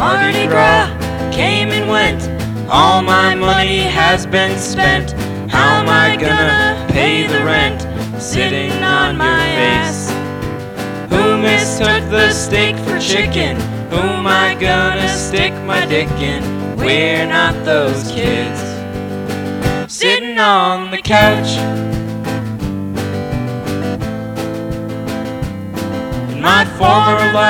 Mardi Gras came and went, all my money has been spent. How am I gonna pay the rent, sitting on my ass? Who mistook the steak for chicken? Who am I gonna stick my dick in? We're not those kids sitting on the couch. In my former life